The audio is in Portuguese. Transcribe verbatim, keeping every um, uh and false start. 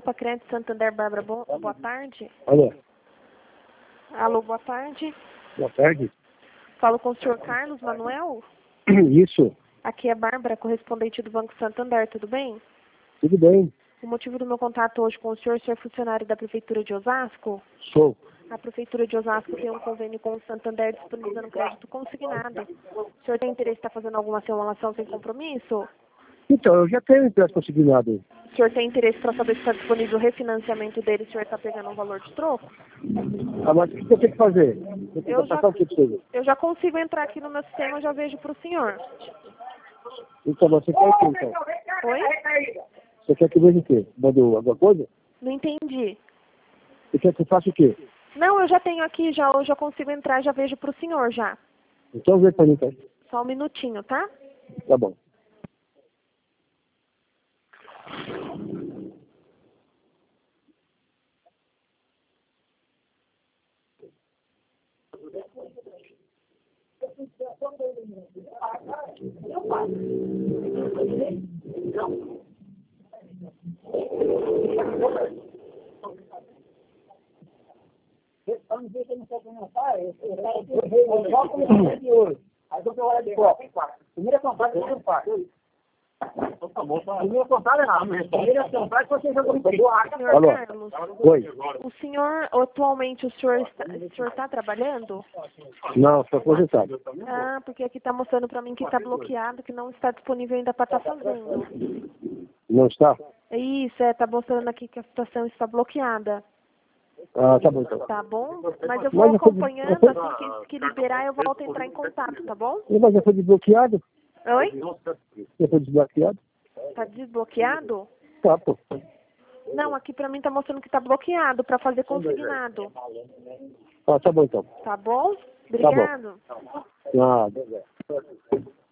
Copa Crédito Santander, Bárbara, bo boa tarde. Alô. Alô, boa tarde. Boa tarde. Falo com o senhor Carlos Manuel? Isso. Aqui é Bárbara, correspondente do Banco Santander, tudo bem? Tudo bem. O motivo do meu contato hoje com o senhor, o senhor é funcionário da Prefeitura de Osasco? Sou. A Prefeitura de Osasco tem um convênio com o Santander disponibilizando crédito consignado. O senhor tem interesse em estar fazendo alguma simulação sem compromisso? Então, eu já tenho empréstimo consignado. O senhor tem interesse para saber se está disponível o refinanciamento dele, o senhor está pegando um valor de troco? Ah, mas o que eu tenho que fazer? Eu tenho Eu que já, passar o que pra você? eu já consigo entrar aqui no meu sistema, eu já vejo para o senhor. Então, você quer o quê, então? Oi? Você quer que eu veja o quê? Mandou alguma coisa? Não entendi. Você quer que eu faça o quê? Não, eu já tenho aqui, já, eu já consigo entrar, já vejo para o senhor já. Então, vê pra mim, então. Só um minutinho, tá? Tá bom. Primeira comprada que eu faço. Primeira comprada não. Primeira comprada que você jogou no Senhor Alô? Carlos, Oi. o senhor, atualmente, o senhor está, o senhor está trabalhando? Não, sou aposentado. Ah, porque aqui está mostrando para mim que está bloqueado, que não está disponível ainda para estar fazendo. Não está? Isso, é, está mostrando aqui que a situação está bloqueada. Ah, tá bom, então. Tá bom? Mas eu vou Mas já foi, acompanhando, já foi, assim que, que liberar eu volto a entrar em contato, tá bom? mas já foi desbloqueado? Oi? Já foi desbloqueado? Tá desbloqueado? Tá, pô. Não, aqui pra mim tá mostrando que tá bloqueado pra fazer consignado. Ah, tá bom, então. Tá bom? Tá bom. Obrigado. Nada.